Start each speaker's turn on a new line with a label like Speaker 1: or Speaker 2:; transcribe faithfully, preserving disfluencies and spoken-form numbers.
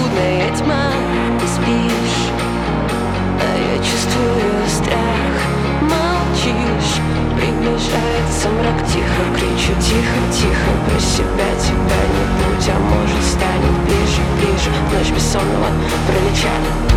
Speaker 1: ночная тьма, ты спишь, а я чувствую страх. Молчишь, приближается мрак, тихо кричу, тихо, тихо про себя. Тебя не будь, а может станет ближе, ближе. Ночь бессонного пролеча.